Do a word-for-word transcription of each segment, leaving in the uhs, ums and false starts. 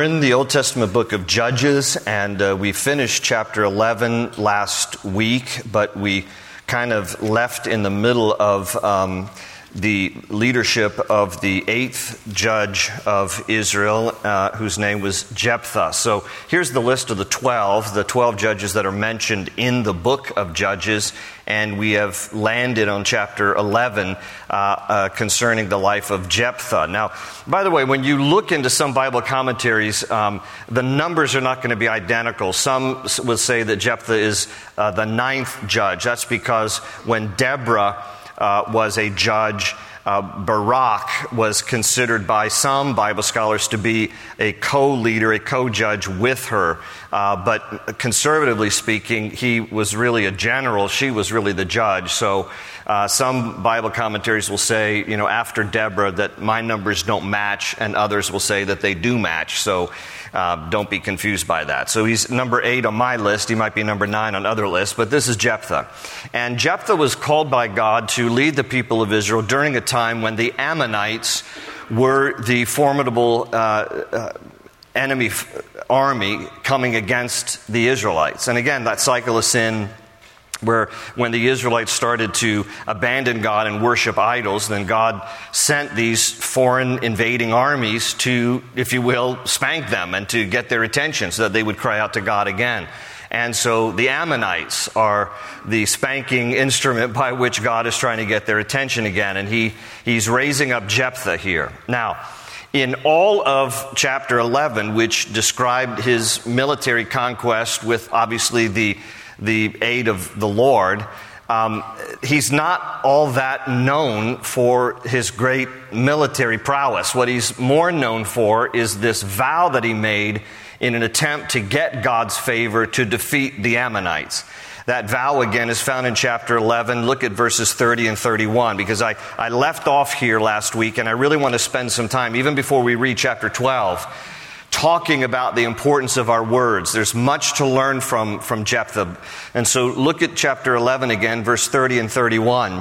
in the Old Testament book of Judges, and uh, we finished chapter eleven last week, but we kind of left in the middle of um, the leadership of the eighth judge of Israel, uh, whose name was Jephthah. So here's the list of the twelve, the twelve judges that are mentioned in the book of Judges, and we have landed on chapter eleven uh, uh, concerning the life of Jephthah. Now, by the way, when you look into some Bible commentaries, um, the numbers are not going to be identical. Some will say that Jephthah is uh, the ninth judge. That's because when Deborah Uh, was a judge, Uh, Barak was considered by some Bible scholars to be a co-leader, a co-judge with her. Uh, but conservatively speaking, he was really a general. She was really the judge. So uh, some Bible commentaries will say, you know, after Deborah, that my numbers don't match, and others will say that they do match. So uh, don't be confused by that. So he's number eight on my list. He might be number nine on other lists, but this is Jephthah. And Jephthah was called by God to lead the people of Israel during a time time when the Ammonites were the formidable uh, uh, enemy f- army coming against the Israelites. And again, that cycle of sin where when the Israelites started to abandon God and worship idols, then God sent these foreign invading armies to, if you will, spank them and to get their attention so that they would cry out to God again. And so the Ammonites are the spanking instrument by which God is trying to get their attention again. And he, he's raising up Jephthah here. Now, in all of chapter eleven, which described his military conquest with obviously the, the aid of the Lord, um, he's not all that known for his great military prowess. What he's more known for is this vow that he made in an attempt to get God's favor to defeat the Ammonites. That vow, again, is found in chapter eleven. Look at verses thirty and thirty-one, because I, I left off here last week, and I really want to spend some time, even before we read chapter twelve, talking about the importance of our words. There's much to learn from, from Jephthah. And so look at chapter eleven again, verse thirty and thirty-one.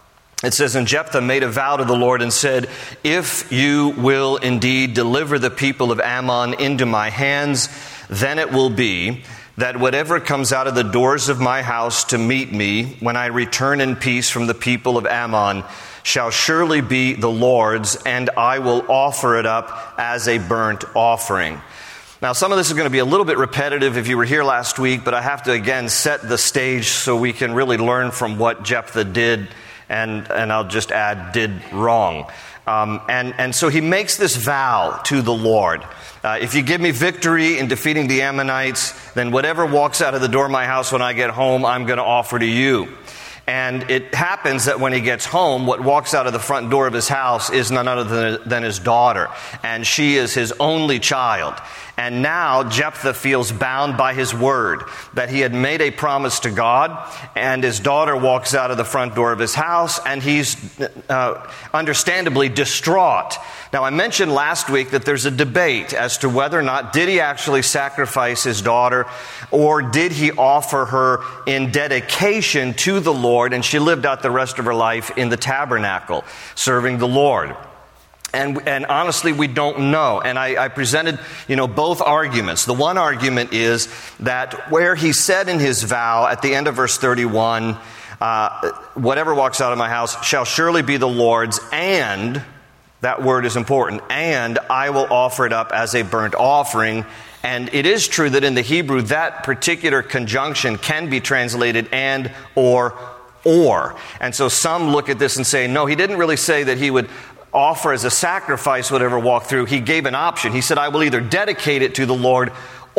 It says, "And Jephthah made a vow to the Lord and said, 'If you will indeed deliver the people of Ammon into my hands, then it will be that whatever comes out of the doors of my house to meet me when I return in peace from the people of Ammon shall surely be the Lord's, and I will offer it up as a burnt offering.'" Now, some of this is going to be a little bit repetitive if you were here last week, but I have to again set the stage so we can really learn from what Jephthah did. And, and I'll just add, did wrong. Um, and, and so he makes this vow to the Lord. Uh, if you give me victory in defeating the Ammonites, then whatever walks out of the door of my house when I get home, I'm going to offer to you. And it happens that when he gets home, what walks out of the front door of his house is none other than, than his daughter. And she is his only child. And now Jephthah feels bound by his word, that he had made a promise to God, and his daughter walks out of the front door of his house, and he's uh, understandably distraught. Now, I mentioned last week that there's a debate as to whether or not did he actually sacrifice his daughter, or did he offer her in dedication to the Lord, and she lived out the rest of her life in the tabernacle, serving the Lord. And, and honestly, we don't know. And I, I presented, you know, both arguments. The one argument is that where he said in his vow at the end of verse thirty-one, uh, whatever walks out of my house shall surely be the Lord's, and, that word is important, and I will offer it up as a burnt offering. And it is true that in the Hebrew, that particular conjunction can be translated and, or, or. And so some look at this and say, no, he didn't really say that he would offer as a sacrifice whatever walked through. He gave an option. He said, I will either dedicate it to the Lord,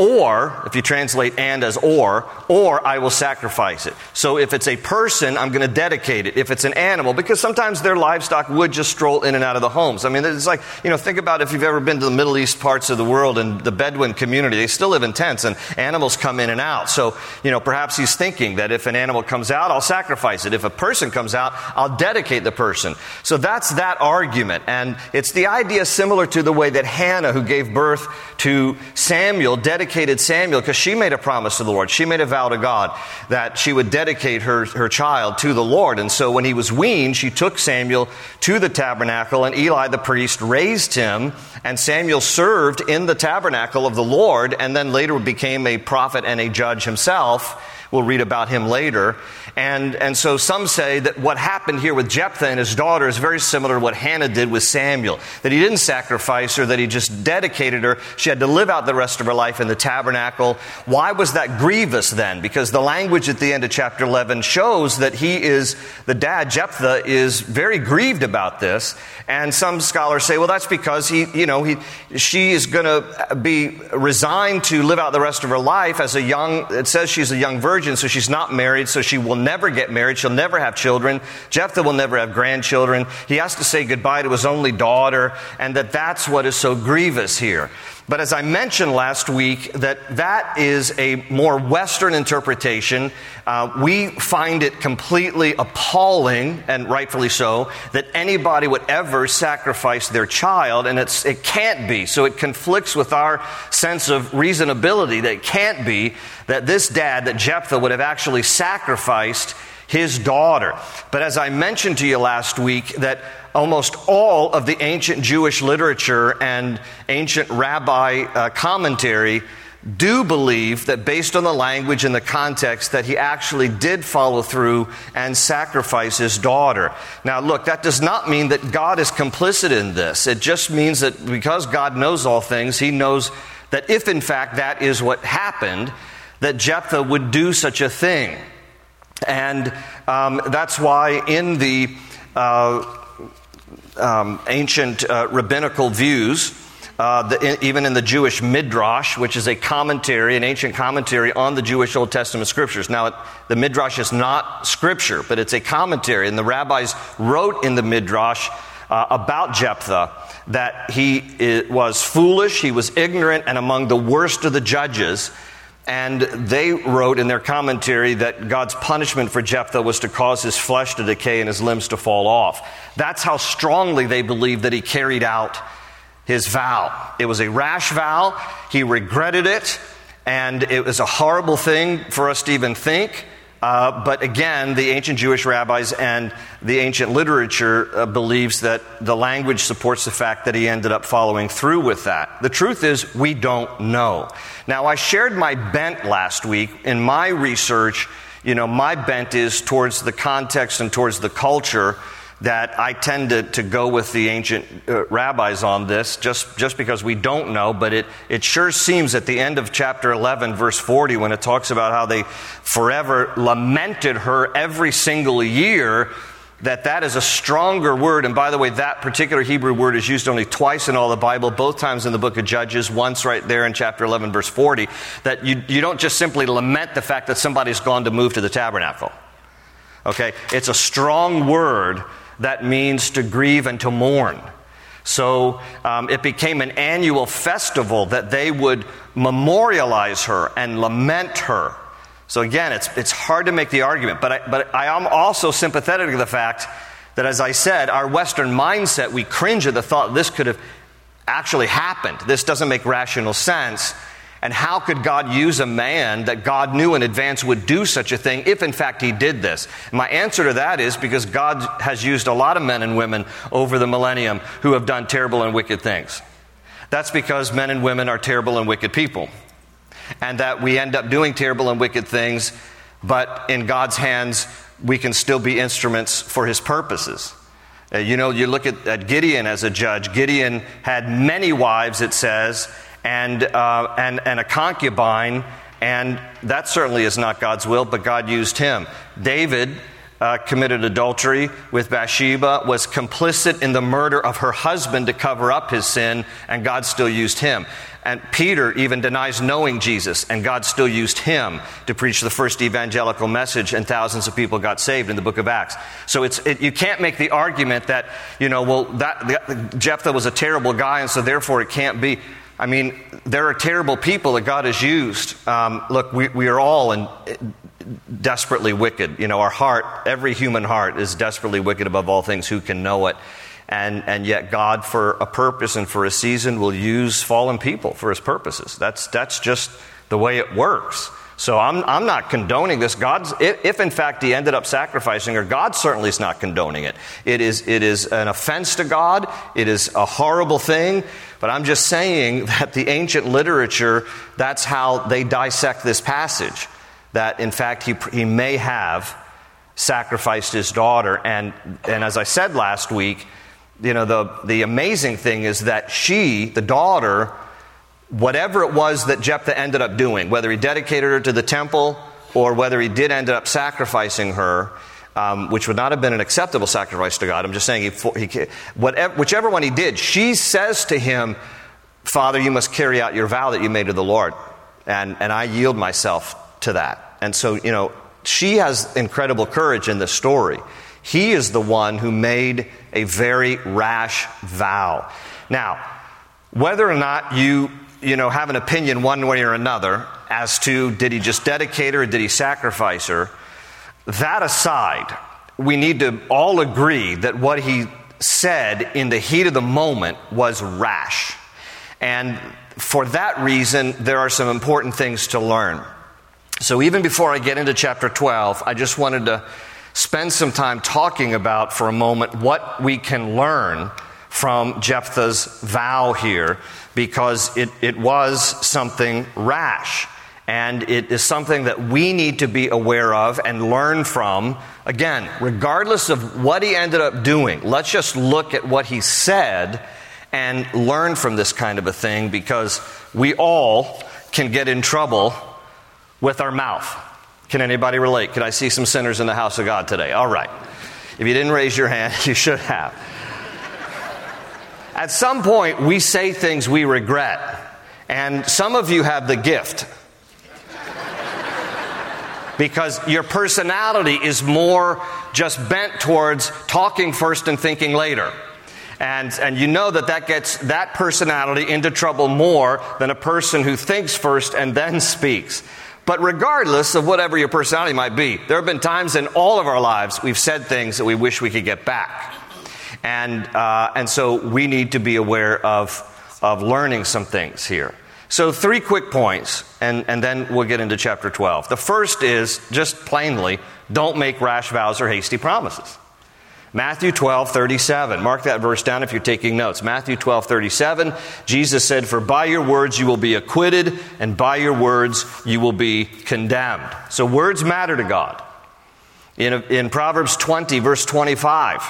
or, if you translate and as or, or I will sacrifice it. So if it's a person, I'm going to dedicate it. If it's an animal, because sometimes their livestock would just stroll in and out of the homes. I mean, it's like, you know, think about if you've ever been to the Middle East parts of the world and the Bedouin community, they still live in tents and animals come in and out. So, you know, perhaps he's thinking that if an animal comes out, I'll sacrifice it. If a person comes out, I'll dedicate the person. So that's that argument. And it's the idea similar to the way that Hannah, who gave birth to Samuel, dedicated dedicated Samuel because she made a promise to the Lord. She made a vow to God that she would dedicate her, her child to the Lord. And so when he was weaned, she took Samuel to the tabernacle, and Eli the priest raised him, and Samuel served in the tabernacle of the Lord, and then later became a prophet and a judge himself. We'll read about him later. And, and so some say that what happened here with Jephthah and his daughter is very similar to what Hannah did with Samuel. That he didn't sacrifice her, that he just dedicated her. She had to live out the rest of her life in the tabernacle. Why was that grievous then? Because the language at the end of chapter eleven shows that he is, the dad, Jephthah, is very grieved about this. And some scholars say, well, that's because he, you know, he, she is going to be resigned to live out the rest of her life as a young, it says she's a young virgin, so she's not married, so she will never get married. She'll never have children. Jephthah will never have grandchildren. He has to say goodbye to his only daughter, and that that's what is so grievous here. But as I mentioned last week, that that is a more Western interpretation. Uh, we find it completely appalling, and rightfully so, that anybody would ever sacrifice their child, and it's, it can't be. So it conflicts with our sense of reasonability that it can't be that this dad, that Jephthah, would have actually sacrificed his daughter. But as I mentioned to you last week, that almost all of the ancient Jewish literature and ancient rabbi uh, commentary do believe that based on the language and the context that he actually did follow through and sacrifice his daughter. Now look, that does not mean that God is complicit in this. It just means that because God knows all things, he knows that if in fact that is what happened, that Jephthah would do such a thing. And um, that's why in the uh, um, ancient uh, rabbinical views, uh, the, even in the Jewish Midrash, which is a commentary, an ancient commentary on the Jewish Old Testament scriptures. Now, it, the Midrash is not scripture, but it's a commentary. And the rabbis wrote in the Midrash uh, about Jephthah that he it, was foolish, he was ignorant, and among the worst of the judges. And they wrote in their commentary that God's punishment for Jephthah was to cause his flesh to decay and his limbs to fall off. That's how strongly they believed that he carried out his vow. It was a rash vow. He regretted it. And it was a horrible thing for us to even think. Uh, but again, the ancient Jewish rabbis and the ancient literature uh, believes that the language supports the fact that he ended up following through with that. The truth is, we don't know. Now, I shared my bent last week. In my research, you know, my bent is towards the context and towards the culture that I tend to, to go with the ancient uh, rabbis on this, just, just because we don't know, but it, it sure seems at the end of chapter eleven, verse forty, when it talks about how they forever lamented her every single year, that that is a stronger word. And by the way, that particular Hebrew word is used only twice in all the Bible, both times in the book of Judges, once right there in chapter eleven, verse forty, that you, you don't just simply lament the fact that somebody's gone to move to the tabernacle. Okay? It's a strong word that means to grieve and to mourn. So um, it became an annual festival that they would memorialize her and lament her. So again, it's it's hard to make the argument, but I, but I am also sympathetic to the fact that, as I said, our Western mindset, we cringe at the thought this could have actually happened. This doesn't make rational sense. And how could God use a man that God knew in advance would do such a thing if in fact he did this? My answer to that is because God has used a lot of men and women over the millennium who have done terrible and wicked things. That's because men and women are terrible and wicked people. And that we end up doing terrible and wicked things, but in God's hands we can still be instruments for his purposes. Uh, you know, you look at, at Gideon as a judge. Gideon had many wives, it says, and uh, and and a concubine, and that certainly is not God's will, but God used him. David uh, committed adultery with Bathsheba, was complicit in the murder of her husband to cover up his sin, and God still used him. And Peter even denies knowing Jesus, and God still used him to preach the first evangelical message, and thousands of people got saved in the book of Acts. So it's it, you can't make the argument that, you know, well, that, that Jephthah was a terrible guy, and so therefore it can't be. I mean, there are terrible people that God has used. Um, look, we, we are all in, desperately wicked. You know, our heart, every human heart is desperately wicked above all things. Who can know it? And, and yet God, for a purpose and for a season, will use fallen people for his purposes. That's, that's just the way it works. So I'm, I'm not condoning this. God's, if, if in fact he ended up sacrificing her, God certainly is not condoning it. It is, it is an offense to God. It is a horrible thing. But I'm just saying that the ancient literature, that's how they dissect this passage. That in fact he, he may have sacrificed his daughter. And, and as I said last week, you know, the, the amazing thing is that she, the daughter, whatever it was that Jephthah ended up doing, whether he dedicated her to the temple or whether he did end up sacrificing her, um, which would not have been an acceptable sacrifice to God. I'm just saying, he, he, whatever, whichever one he did, she says to him, Father, you must carry out your vow that you made to the Lord. And, and I yield myself to that. And so, you know, she has incredible courage in this story. He is the one who made a very rash vow. Now, whether or not you you know, have an opinion one way or another as to did he just dedicate her or did he sacrifice her, that aside, we need to all agree that what he said in the heat of the moment was rash. And for that reason, there are some important things to learn. So even before I get into chapter twelve, I just wanted to spend some time talking about for a moment what we can learn from Jephthah's vow here, because it, it was something rash. And it is something that we need to be aware of and learn from. Again, regardless of what he ended up doing, let's just look at what he said and learn from this kind of a thing, because we all can get in trouble with our mouth. Can anybody relate? Can I see some sinners in the house of God today? All right. If you didn't raise your hand, you should have. At some point, we say things we regret. And some of you have the gift. Because your personality is more just bent towards talking first and thinking later. And, and you know that that gets that personality into trouble more than a person who thinks first and then speaks. But regardless of whatever your personality might be, there have been times in all of our lives we've said things that we wish we could get back. And uh, and so we need to be aware of, of learning some things here. So three quick points, and, and then we'll get into chapter twelve. The first is, just plainly, don't make rash vows or hasty promises. Matthew twelve thirty-seven. Mark that verse down if you're taking notes. Matthew twelve thirty-seven. Jesus said, "For by your words you will be acquitted, and by your words you will be condemned." So words matter to God. In, in Proverbs twenty, verse twenty-five,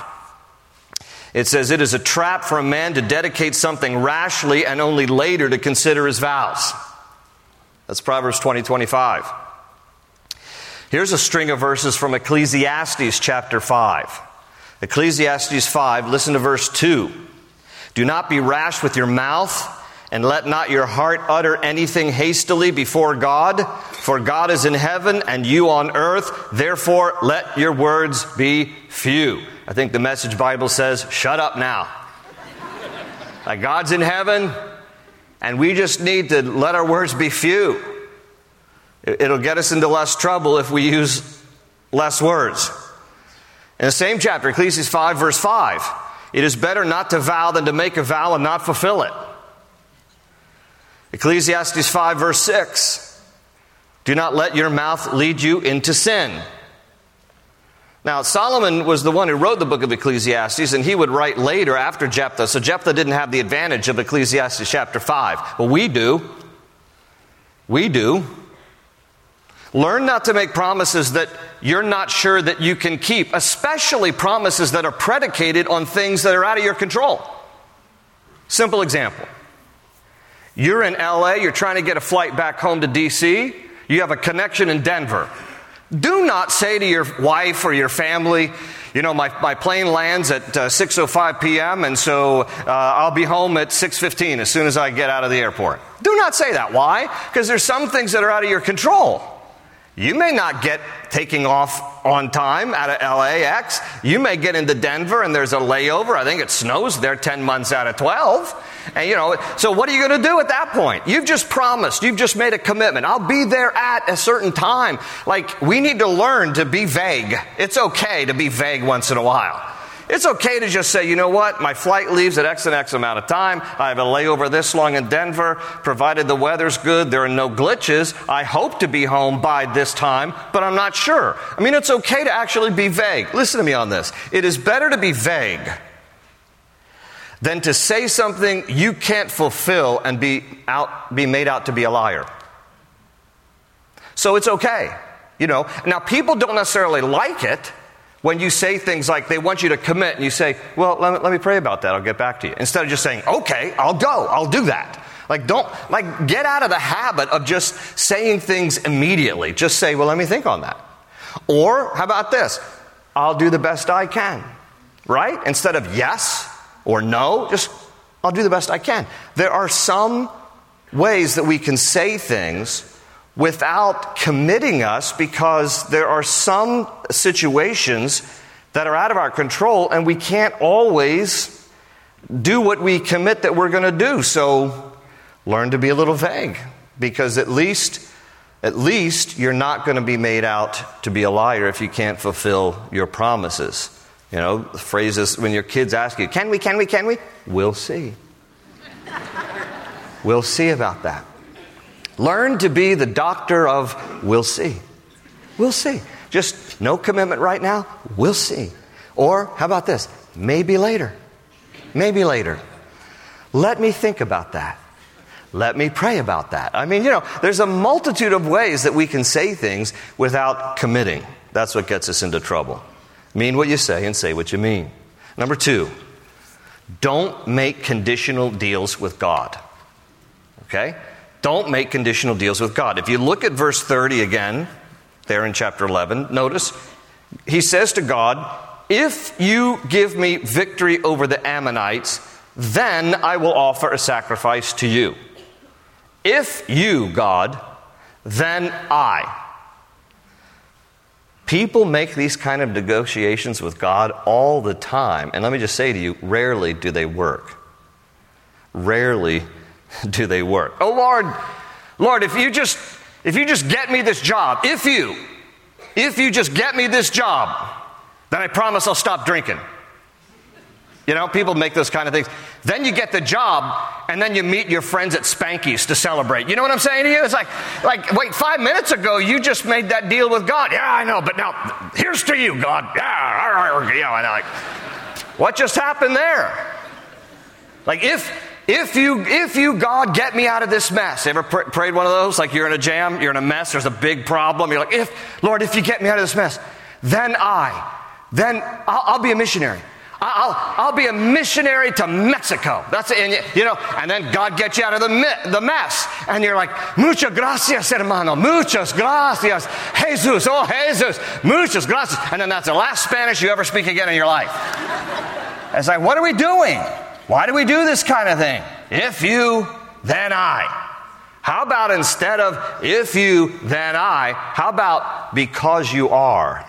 it says, "It is a trap for a man to dedicate something rashly and only later to consider his vows." That's Proverbs twenty twenty-five. Here's a string of verses from Ecclesiastes chapter five. Ecclesiastes five, listen to verse two. "Do not be rash with your mouth, and let not your heart utter anything hastily before God. For God is in heaven, and you on earth. Therefore, let your words be few." I think the Message Bible says, shut up now. Like God's in heaven, and we just need to let our words be few. It'll get us into less trouble if we use less words. In the same chapter, Ecclesiastes five, verse five, "It is better not to vow than to make a vow and not fulfill it." Ecclesiastes five, verse six, "Do not let your mouth lead you into sin." Now, Solomon was the one who wrote the book of Ecclesiastes, and he would write later after Jephthah. So Jephthah didn't have the advantage of Ecclesiastes chapter five. Well, we do. We do. Learn not to make promises that you're not sure that you can keep, especially promises that are predicated on things that are out of your control. Simple example. You're in L A, you're trying to get a flight back home to D C, you have a connection in Denver. Do not say to your wife or your family, you know, my, my plane lands at uh, six oh five p.m. and so uh, I'll be home at six fifteen as soon as I get out of the airport. Do not say that. Why? Because there's some things that are out of your control. You may not get taking off on time out of L A X. You may get into Denver and there's a layover. I think it snows there ten months out of twelve. And you know, so what are you going to do at that point? You've just promised. You've just made a commitment. I'll be there at a certain time. Like, we need to learn to be vague. It's okay to be vague once in a while. It's okay to just say, you know what, my flight leaves at X and X amount of time. I have a layover this long in Denver. Provided the weather's good, there are no glitches. I hope to be home by this time, but I'm not sure. I mean, it's okay to actually be vague. Listen to me on this. It is better to be vague than to say something you can't fulfill and be out, be made out to be a liar. So it's okay. You know, now people don't necessarily like it when you say things like they want you to commit and you say, well, let me, let me pray about that. I'll get back to you. Instead of just saying, okay, I'll go. I'll do that. Like don't, like get out of the habit of just saying things immediately. Just say, well, let me think on that. Or how about this? I'll do the best I can. Right? Instead of yes or no, just I'll do the best I can. There are some ways that we can say things without committing us, because there are some situations that are out of our control and we can't always do what we commit that we're going to do. So learn to be a little vague, because at least at least you're not going to be made out to be a liar if you can't fulfill your promises. You know, the phrases when your kids ask you, can we, can we, can we? We'll see. We'll see about that. Learn to be the doctor of we'll see. We'll see. Just no commitment right now. We'll see. Or how about this? Maybe later. Maybe later. Let me think about that. Let me pray about that. I mean, you know, there's a multitude of ways that we can say things without committing. That's what gets us into trouble. Mean what you say and say what you mean. Number two, don't make conditional deals with God. Okay? Don't make conditional deals with God. If you look at verse thirty again, there in chapter eleven, notice he says to God, if you give me victory over the Ammonites, then I will offer a sacrifice to you. If you, God, then I. People make these kind of negotiations with God all the time. And let me just say to you, rarely do they work. Rarely do they work. Oh Lord, Lord, if you just if you just get me this job, if you, if you just get me this job, then I promise I'll stop drinking. You know, people make those kind of things. Then you get the job, and then you meet your friends at Spanky's to celebrate. You know what I'm saying to you? It's like, like, wait, five minutes ago, you just made that deal with God. Yeah, I know, but now, here's to you, God. Yeah, yeah, I know. Like, what just happened there? Like, if... If you, if you, God, get me out of this mess. Ever pr- prayed one of those? Like you're in a jam, you're in a mess, there's a big problem. You're like, if, Lord, if you get me out of this mess, then I, then I'll, I'll be a missionary. I'll, I'll be a missionary to Mexico. That's it. And you, you know, and then God gets you out of the, the mess. And you're like, muchas gracias, hermano. Muchas gracias. Jesus. Oh, Jesus. Muchas gracias. And then that's the last Spanish you ever speak again in your life. It's like, what are we doing? Why do we do this kind of thing? If you, then I. How about instead of if you, then I, how about because you are,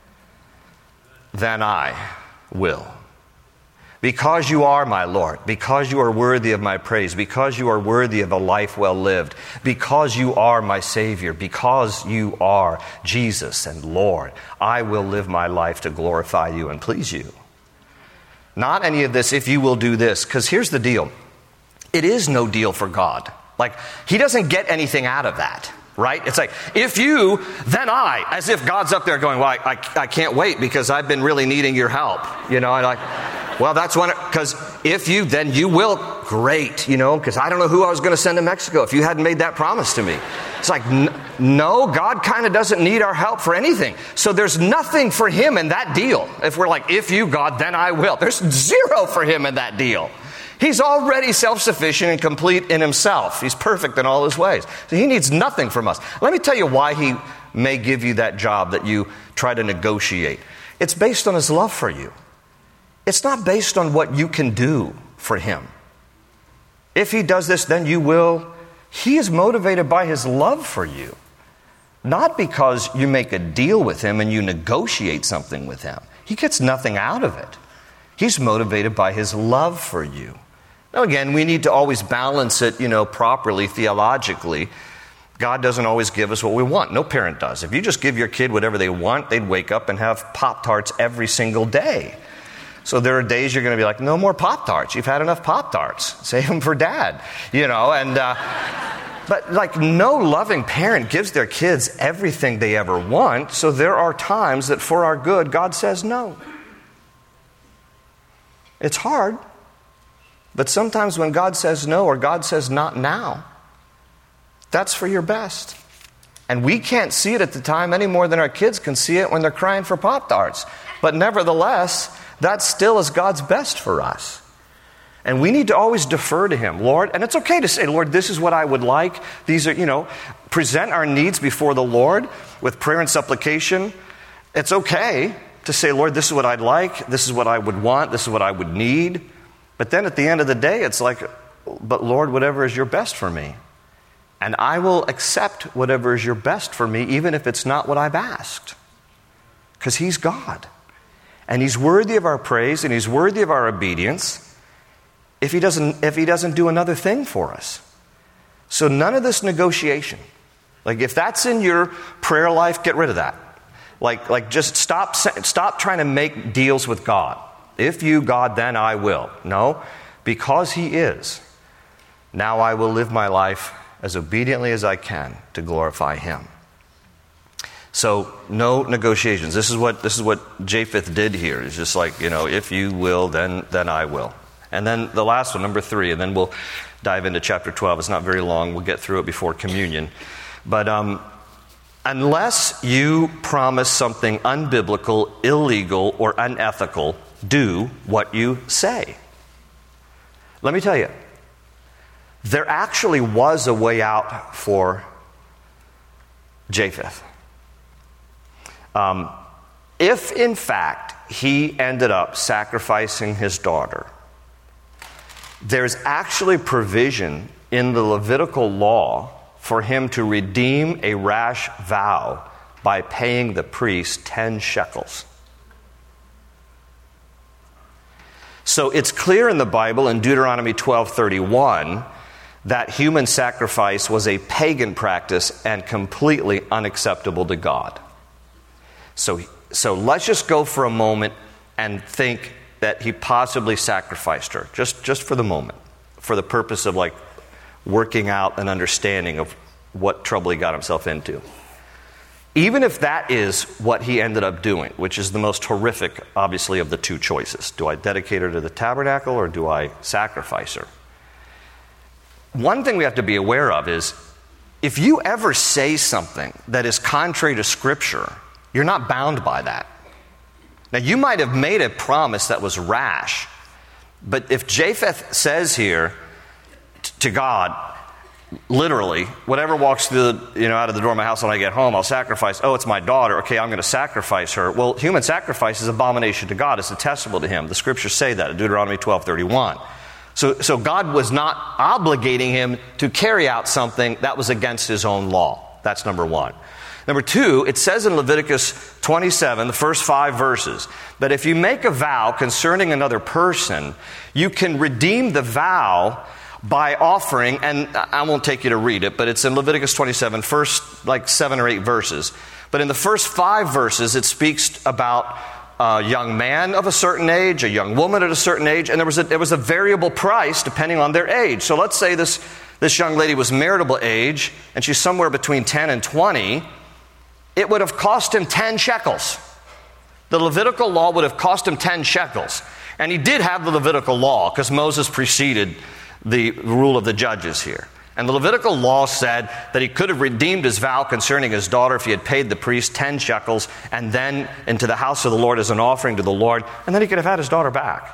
then I will. Because you are my Lord, because you are worthy of my praise, because you are worthy of a life well lived, because you are my Savior, because you are Jesus and Lord, I will live my life to glorify you and please you. Not any of this, if you will do this, because here's the deal. It is no deal for God. Like, he doesn't get anything out of that, right? It's like, if you, then I, as if God's up there going, well, I, I, I can't wait because I've been really needing your help. You know, and like, well, that's when, because if you, then you will. Great, you know, because I don't know who I was going to send to Mexico if you hadn't made that promise to me. It's like, n- no, God kind of doesn't need our help for anything. So there's nothing for him in that deal. If we're like, if you, God, then I will. There's zero for him in that deal. He's already self-sufficient and complete in himself. He's perfect in all his ways. So he needs nothing from us. Let me tell you why he may give you that job that you try to negotiate. It's based on his love for you. It's not based on what you can do for him. If he does this, then you will. He is motivated by his love for you. Not because you make a deal with him and you negotiate something with him. He gets nothing out of it. He's motivated by his love for you. Now again, we need to always balance it, you know, properly, theologically. God doesn't always give us what we want. No parent does. If you just give your kid whatever they want, they'd wake up and have Pop-Tarts every single day. So there are days you're going to be like, no more Pop-Tarts. You've had enough Pop-Tarts. Save them for Dad. You know, and... Uh, But like no loving parent gives their kids everything they ever want, so there are times that for our good, God says no. It's hard, but sometimes when God says no or God says not now, that's for your best. And we can't see it at the time any more than our kids can see it when they're crying for Pop-Tarts. But nevertheless, that still is God's best for us. And we need to always defer to Him, Lord. And it's okay to say, Lord, this is what I would like. These are, you know, present our needs before the Lord with prayer and supplication. It's okay to say, Lord, this is what I'd like. This is what I would want. This is what I would need. But then at the end of the day, it's like, but Lord, whatever is your best for me. And I will accept whatever is your best for me, even if it's not what I've asked. Because He's God. And He's worthy of our praise and He's worthy of our obedience. If he doesn't, if he doesn't do another thing for us. So none of this negotiation. Like if that's in your prayer life, get rid of that. Like, like just stop, stop trying to make deals with God. If you, God, then I will. No, because He is. Now I will live my life as obediently as I can to glorify Him. So no negotiations. This is what this is what Japheth did here. It's just like, you know, if you will, then then I will. And then the last one, number three, and then we'll dive into chapter twelve. It's not very long. We'll get through it before communion. But um, unless you promise something unbiblical, illegal, or unethical, do what you say. Let me tell you, there actually was a way out for Japheth. Um, if, in fact, he ended up sacrificing his daughter, there's actually provision in the Levitical law for him to redeem a rash vow by paying the priest ten shekels. So it's clear in the Bible in Deuteronomy twelve thirty-one that human sacrifice was a pagan practice and completely unacceptable to God. So, so let's just go for a moment and think that he possibly sacrificed her, just, just for the moment, for the purpose of like working out an understanding of what trouble he got himself into. Even if that is what he ended up doing, which is the most horrific, obviously, of the two choices. Do I dedicate her to the tabernacle or do I sacrifice her? One thing we have to be aware of is if you ever say something that is contrary to Scripture, you're not bound by that. Now, you might have made a promise that was rash, but if Japheth says here t- to God, literally, whatever walks through the, you know, out of the door of my house when I get home, I'll sacrifice. Oh, it's my daughter. Okay, I'm going to sacrifice her. Well, human sacrifice is abomination to God. It's detestable to Him. The Scriptures say that in Deuteronomy twelve thirty-one. So, so God was not obligating him to carry out something that was against His own law. That's number one. Number two, it says in Leviticus twenty-seven, the first five verses, that if you make a vow concerning another person, you can redeem the vow by offering, and I won't take you to read it, but it's in Leviticus twenty-seven, first like seven or eight verses. But in the first five verses, it speaks about a young man of a certain age, a young woman at a certain age, and there was a, there was a variable price depending on their age. So let's say this, this young lady was marital age, and she's somewhere between ten and twenty. It would have cost him ten shekels. The Levitical law would have cost him ten shekels. And he did have the Levitical law because Moses preceded the rule of the judges here. And the Levitical law said that he could have redeemed his vow concerning his daughter if he had paid the priest ten shekels and then into the house of the Lord as an offering to the Lord, and then he could have had his daughter back.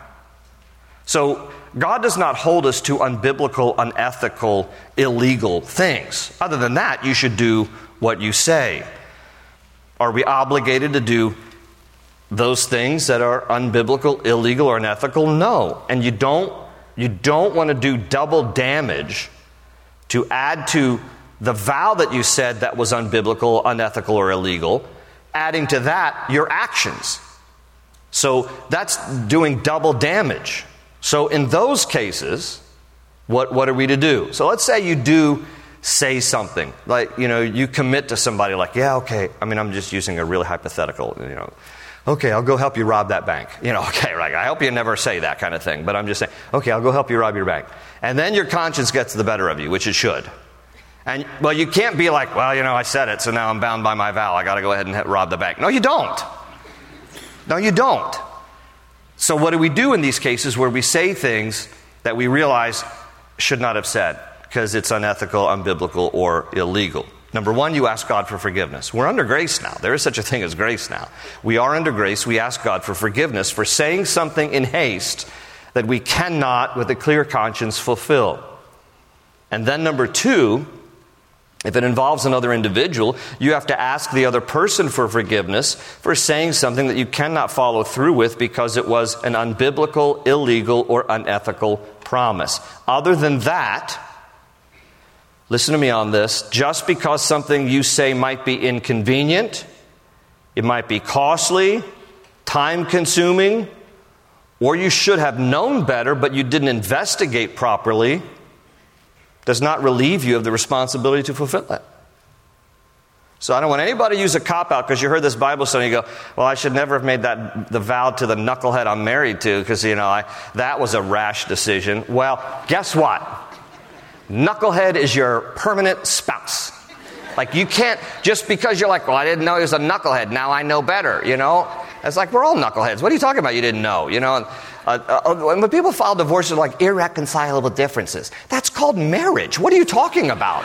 So God does not hold us to unbiblical, unethical, illegal things. Other than that, you should do what you say. Are we obligated to do those things that are unbiblical, illegal, or unethical? No. And you don't, you don't want to do double damage to add to the vow that you said that was unbiblical, unethical, or illegal, adding to that your actions. So that's doing double damage. So in those cases, what, what are we to do? So let's say you do say something, like, you know, you commit to somebody like, yeah, okay, I mean, I'm just using a really hypothetical, you know, Okay, I'll go help you rob that bank. You know, okay, right. I hope you never say that kind of thing, but I'm just saying, okay, I'll go help you rob your bank. And then your conscience gets the better of you, which it should. And, well, you can't be like, well, you know, I said it, so now I'm bound by my vow. I got to go ahead and rob the bank. No, you don't. No, you don't. So what do we do in these cases where we say things that we realize should not have said because it's unethical, unbiblical, or illegal? Number one, you ask God for forgiveness. We're under grace now. There is such a thing as grace now. We are under grace. We ask God for forgiveness for saying something in haste that we cannot, with a clear conscience, fulfill. And then number two, if it involves another individual, you have to ask the other person for forgiveness for saying something that you cannot follow through with because it was an unbiblical, illegal, or unethical promise. Other than that, listen to me on this, just because something you say might be inconvenient, it might be costly, time-consuming, or you should have known better but you didn't investigate properly, does not relieve you of the responsibility to fulfill it. So I don't want anybody to use a cop-out because you heard this Bible study and you go, well, I should never have made that the vow to the knucklehead I'm married to because, you know, I, that was a rash decision. Well, guess what? Knucklehead is your permanent spouse. Like you can't, just because you're like, well, I didn't know he was a knucklehead, now I know better, you know? It's like, we're all knuckleheads. What are you talking about you didn't know, you know? Uh, uh, when people file divorces, they're like irreconcilable differences. That's called marriage. What are you talking about?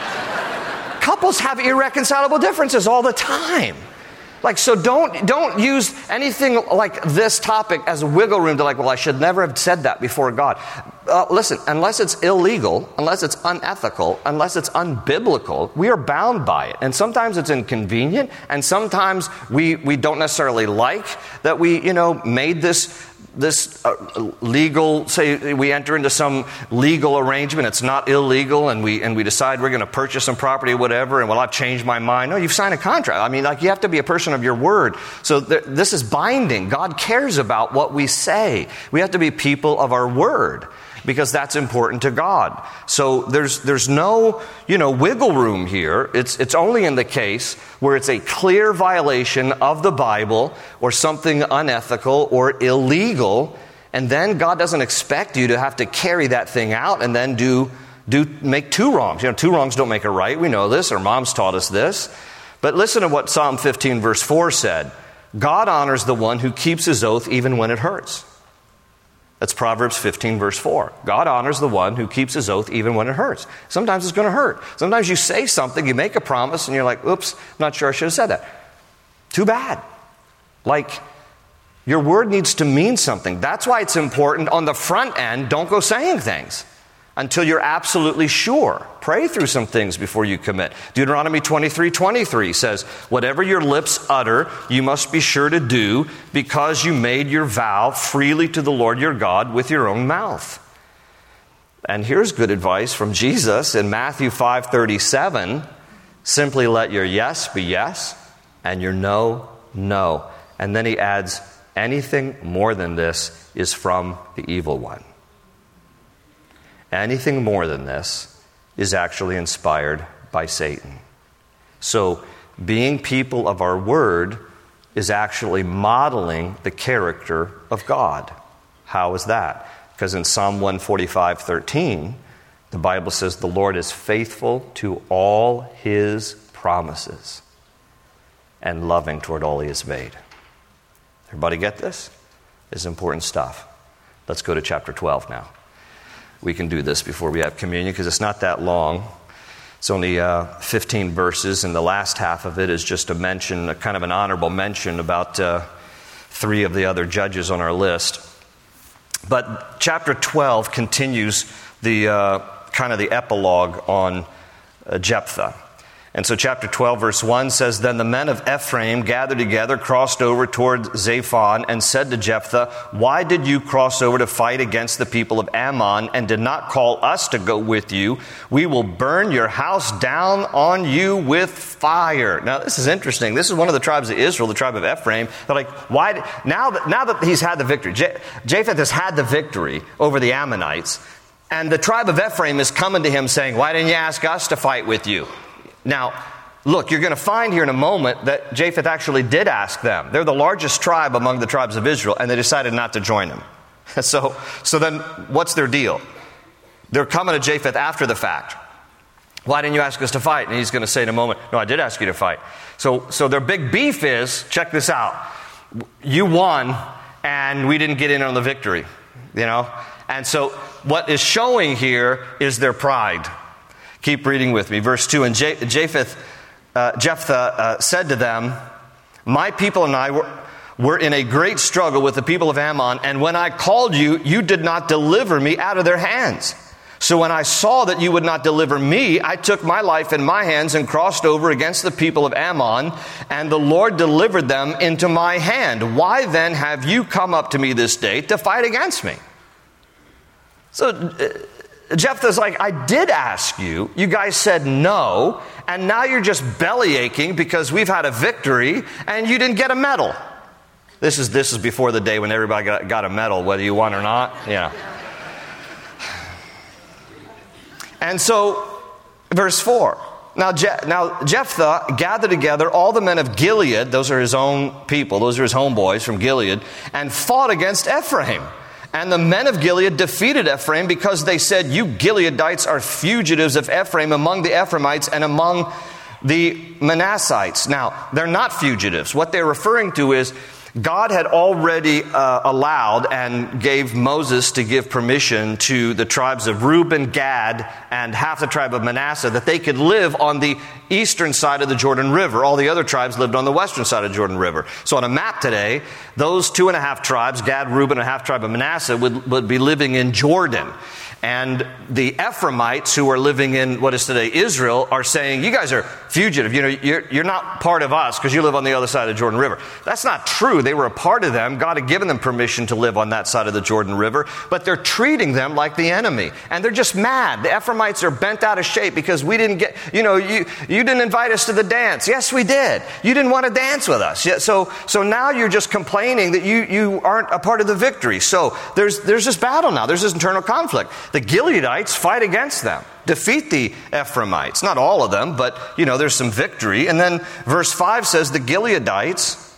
Couples have irreconcilable differences all the time. Like, so don't don't use anything like this topic as a wiggle room to like, well, I should never have said that before God. Uh, listen, unless it's illegal, unless it's unethical, unless it's unbiblical, we are bound by it. And sometimes it's inconvenient, and sometimes we, we don't necessarily like that we, you know, made this this uh, legal, say we enter into some legal arrangement, it's not illegal, and we and we decide we're going to purchase some property or whatever, and well, I've changed my mind. No, you've signed a contract. I mean, like, you have to be a person of your word. So th- this is binding. God cares about what we say. We have to be people of our word, because that's important to God. So there's there's no, you know, wiggle room here. It's it's only in the case where it's a clear violation of the Bible or something unethical or illegal, and then God doesn't expect you to have to carry that thing out and then do do make two wrongs. You know, two wrongs don't make a right. We know this. Our moms taught us this. But listen to what Psalm fifteen verse four said. God honors the one who keeps his oath even when it hurts. That's Proverbs fifteen, verse four. God honors the one who keeps his oath even when it hurts. Sometimes it's going to hurt. Sometimes you say something, you make a promise, and you're like, oops, I'm not sure I should have said that. Too bad. Like, your word needs to mean something. That's why it's important on the front end, don't go saying things until you're absolutely sure. Pray through some things before you commit. Deuteronomy twenty-three twenty-three says, whatever your lips utter, you must be sure to do, because you made your vow freely to the Lord your God with your own mouth. And here's good advice from Jesus in Matthew five thirty-seven. Simply let your yes be yes and your no, no. And then he adds, anything more than this is from the evil one. Anything more than this is actually inspired by Satan. So being people of our word is actually modeling the character of God. How is that? Because in Psalm one forty-five thirteen, the Bible says the Lord is faithful to all his promises and loving toward all he has made. Everybody get this? This is important stuff. Let's go to chapter twelve now. We can do this before we have communion because it's not that long. It's only uh, fifteen verses, and the last half of it is just a mention, a kind of an honorable mention about uh, three of the other judges on our list. But chapter twelve continues the uh, kind of the epilogue on uh, Jephthah. And so chapter twelve verse one says, then the men of Ephraim gathered together, crossed over toward Zaphon, and said to Jephthah, why did you cross over to fight against the people of Ammon and did not call us to go with you? We will burn your house down on you with fire. Now this is interesting. This is one of the tribes of Israel, the tribe of Ephraim. They're like, why? Did, now that now that he's had the victory, Je- Japheth has had the victory over the Ammonites, and the tribe of Ephraim is coming to him saying, why didn't you ask us to fight with you? Now, look, you're going to find here in a moment that Japheth actually did ask them. They're the largest tribe among the tribes of Israel, and they decided not to join him. So, so then what's their deal? They're coming to Japheth after the fact. Why didn't you ask us to fight? And he's going to say in a moment, no, I did ask you to fight. So, so their big beef is, check this out. You won, and we didn't get in on the victory, you know? And so what is showing here is their pride. Keep reading with me. Verse two, and Japheth, uh, Jephthah uh, said to them, my people and I were, were in a great struggle with the people of Ammon, and when I called you, you did not deliver me out of their hands. So when I saw that you would not deliver me, I took my life in my hands and crossed over against the people of Ammon, and the Lord delivered them into my hand. Why then have you come up to me this day to fight against me? So uh, Jephthah's like, I did ask you. You guys said no, and now you're just belly aching because we've had a victory and you didn't get a medal. This is this is before the day when everybody got, got a medal, whether you won or not. Yeah. And so, verse four. Now, Je- now Jephthah gathered together all the men of Gilead, those are his own people, those are his homeboys from Gilead, and fought against Ephraim. And the men of Gilead defeated Ephraim because they said, you Gileadites are fugitives of Ephraim among the Ephraimites and among the Manassites. Now, they're not fugitives. What they're referring to is God had already uh, allowed and gave Moses to give permission to the tribes of Reuben, Gad, and half the tribe of Manasseh that they could live on the eastern side of the Jordan River. All the other tribes lived on the western side of the Jordan River. So on a map today, those two and a half tribes, Gad, Reuben, and a half tribe of Manasseh, would, would be living in Jordan. And the Ephraimites, who are living in what is today Israel, are saying, you guys are fugitive. You know, you're, you're not part of us because you live on the other side of the Jordan River. That's not true. They were a part of them. God had given them permission to live on that side of the Jordan River, but they're treating them like the enemy. And they're just mad. The Ephraimites are bent out of shape because we didn't get, you know, you, you didn't invite us to the dance. Yes, we did. You didn't want to dance with us. So, so now you're just complaining that you, you aren't a part of the victory. So there's, there's this battle now. There's this internal conflict. The Gileadites fight against them, defeat the Ephraimites. Not all of them, but, you know, there's some victory. And then verse five says the Gileadites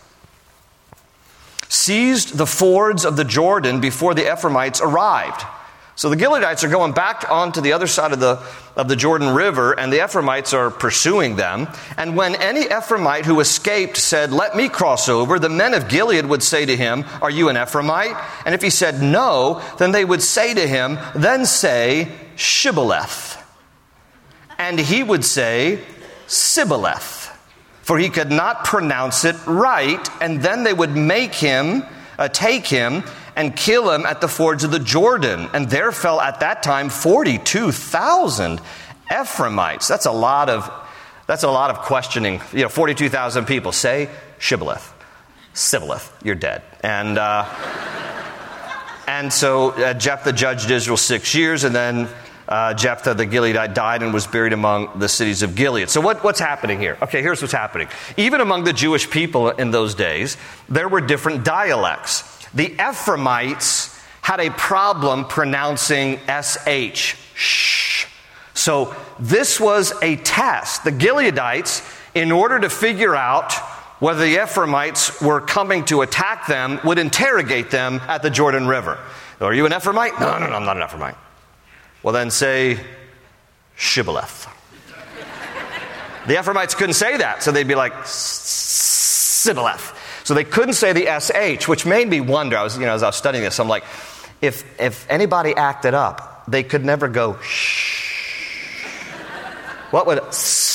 seized the fords of the Jordan before the Ephraimites arrived. So the Gileadites are going back onto the other side of the, of the Jordan River, and the Ephraimites are pursuing them. And when any Ephraimite who escaped said, let me cross over, the men of Gilead would say to him, are you an Ephraimite? And if he said no, then they would say to him, then say Shibboleth. And he would say Sibboleth, for he could not pronounce it right. And then they would make him, uh, take him, and kill him at the fords of the Jordan. And there fell at that time forty-two thousand Ephraimites. That's a lot of, that's a lot of questioning. You know, forty-two thousand people say Shibboleth, Sibboleth, you're dead. And uh, and so uh, Jephthah judged Israel six years, and then uh, Jephthah the Gileadite died and was buried among the cities of Gilead. So what, what's happening here? Okay, here's what's happening. Even among the Jewish people in those days, there were different dialects. The Ephraimites had a problem pronouncing S H. Shh. So this was a test. The Gileadites, in order to figure out whether the Ephraimites were coming to attack them, would interrogate them at the Jordan River. Are you an Ephraimite? No, no, no, I'm not an Ephraimite. Well, then say Shibboleth. The Ephraimites couldn't say that, so they'd be like Sibboleth. So they couldn't say the S H, which made me wonder. I was, you know, as I was studying this, I'm like, if if anybody acted up, they could never go shh. What would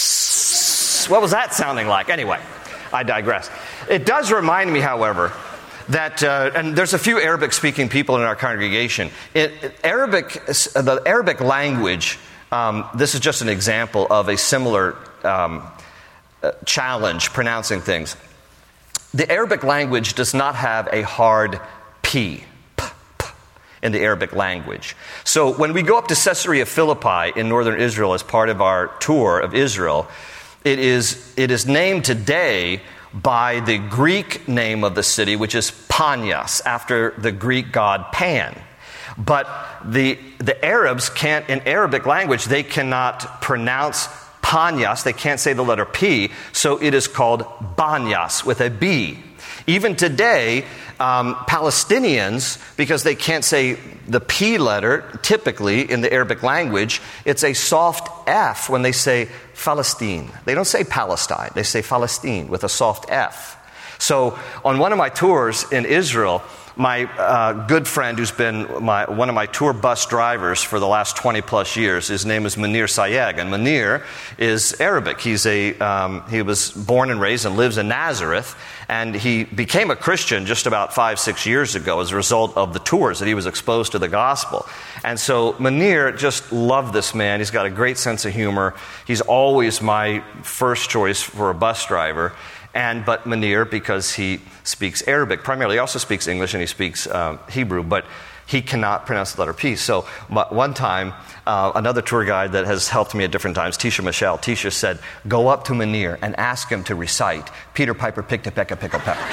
what was that sounding like? Anyway, I digress. It does remind me, however, that uh, and there's a few Arabic-speaking people in our congregation. It, it, Arabic, the Arabic language. Um, this is just an example of a similar um, uh, challenge pronouncing things. The Arabic language does not have a hard P, p, p in the Arabic language. So when we go up to Caesarea Philippi in northern Israel as part of our tour of Israel, it is, it is named today by the Greek name of the city, which is Panias, after the Greek god Pan. But the, the Arabs can't, in Arabic language, they cannot pronounce P Panyas. They can't say the letter P, so it is called Banyas with a B. Even today, um, Palestinians, because they can't say the P letter, typically in the Arabic language, it's a soft F when they say Palestine. They don't say Palestine, they say Palestine with a soft F. So on one of my tours in Israel, my uh, good friend who's been my, one of my tour bus drivers for the last twenty plus years, his name is Munir Sayeg, and Munir is Arabic. He's a um, he was born and raised and lives in Nazareth, and he became a Christian just about five, six years ago as a result of the tours that he was exposed to the gospel. And so Munir just loved this man. He's got a great sense of humor. He's always my first choice for a bus driver. And but Munir, because he speaks Arabic primarily, he also speaks English and he speaks uh, Hebrew, but he cannot pronounce the letter P. So one time, uh, another tour guide that has helped me at different times, Tisha Michelle, Tisha said, go up to Munir and ask him to recite, Peter Piper picked a peck of pickled peppers.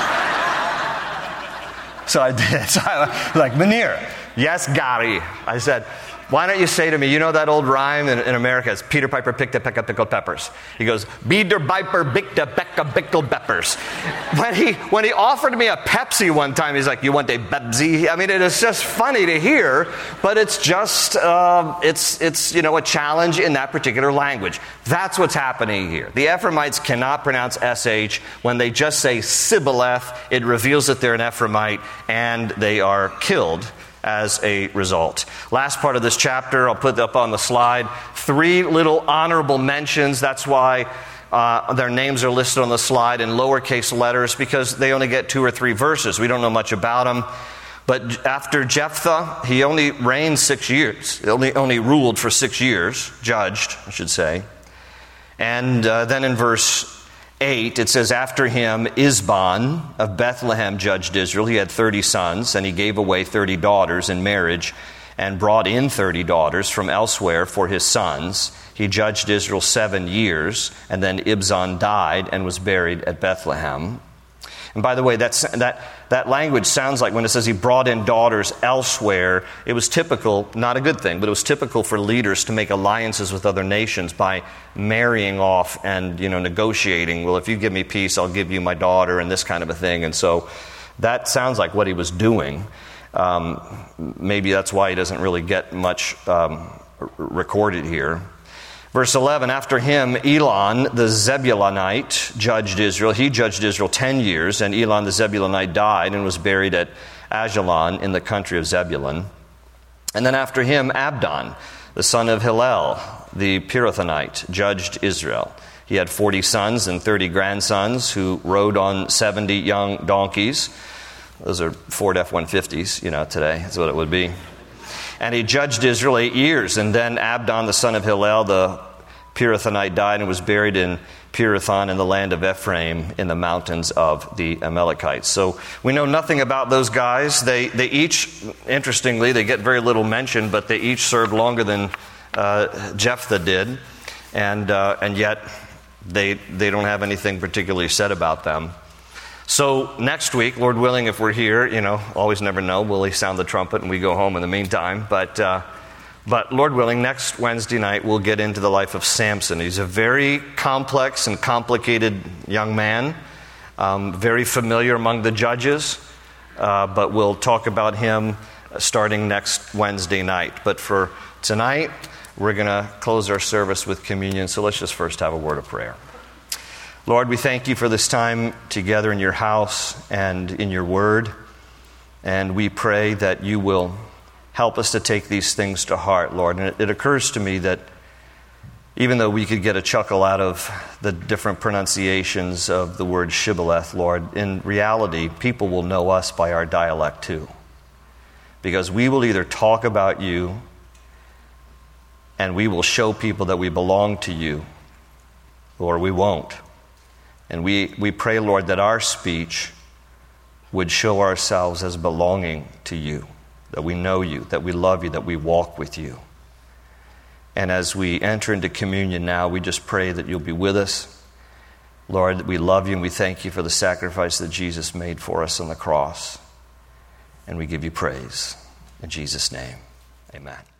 So I did. So I was like, Munir, yes, Gary. I said, why don't you say to me, you know that old rhyme in, in America, it's Peter Piper picked a peck of pickled peppers. He goes, Peter Piper picked a peck of pickled peppers. When he, when he offered me a Pepsi one time, he's like, you want a Pepsi? I mean, it is just funny to hear, but it's just, uh, it's, it's, you know, a challenge in that particular language. That's what's happening here. The Ephraimites cannot pronounce S H. When they just say Sibboleth, it reveals that they're an Ephraimite, and they are killed as a result. Last part of this chapter, I'll put up on the slide, three little honorable mentions. That's why uh, their names are listed on the slide in lowercase letters, because they only get two or three verses. We don't know much about them. But after Jephthah, he only reigned six years. He only, only ruled for six years, judged, I should say. And uh, then in verse eight, it says, after him, Isban of Bethlehem judged Israel. He had thirty sons, and he gave away thirty daughters in marriage and brought in thirty daughters from elsewhere for his sons. He judged Israel seven years, and then Ibzan died and was buried at Bethlehem. And by the way, that's, that, that language sounds like when it says he brought in daughters elsewhere, it was typical, not a good thing, but it was typical for leaders to make alliances with other nations by marrying off and, you know, negotiating. Well, if you give me peace, I'll give you my daughter, and this kind of a thing. And so that sounds like what he was doing. Um, maybe that's why he doesn't really get much um, recorded here. Verse eleven, after him, Elon the Zebulunite judged Israel. He judged Israel ten years, and Elon the Zebulunite died and was buried at Ajalon in the country of Zebulun. And then after him, Abdon, the son of Hillel, the Pirathonite, judged Israel. He had forty sons and thirty grandsons who rode on seventy young donkeys. Those are Ford F one fifties, you know, today. That's what it would be. And he judged Israel eight years. And then Abdon, the son of Hillel, the Pirathonite, died and was buried in Pirathon in the land of Ephraim in the mountains of the Amalekites. So we know nothing about those guys. They they each, interestingly, they get very little mention, but they each served longer than uh, Jephthah did. And uh, and yet they they don't have anything particularly said about them. So next week, Lord willing, if we're here, you know, always never know, will he sound the trumpet and we go home in the meantime. But uh, but Lord willing, next Wednesday night, we'll get into the life of Samson. He's a very complex and complicated young man, um, very familiar among the judges, uh, but we'll talk about him starting next Wednesday night. But for tonight, we're going to close our service with communion, so let's just first have a word of prayer. Lord, we thank you for this time together in your house and in your word. And we pray that you will help us to take these things to heart, Lord. And it, it occurs to me that even though we could get a chuckle out of the different pronunciations of the word shibboleth, Lord, in reality, people will know us by our dialect too. Because we will either talk about you and we will show people that we belong to you, or we won't. And we, we pray, Lord, that our speech would show ourselves as belonging to you, that we know you, that we love you, that we walk with you. And as we enter into communion now, we just pray that you'll be with us. Lord, that we love you and we thank you for the sacrifice that Jesus made for us on the cross. And we give you praise. In Jesus' name, amen.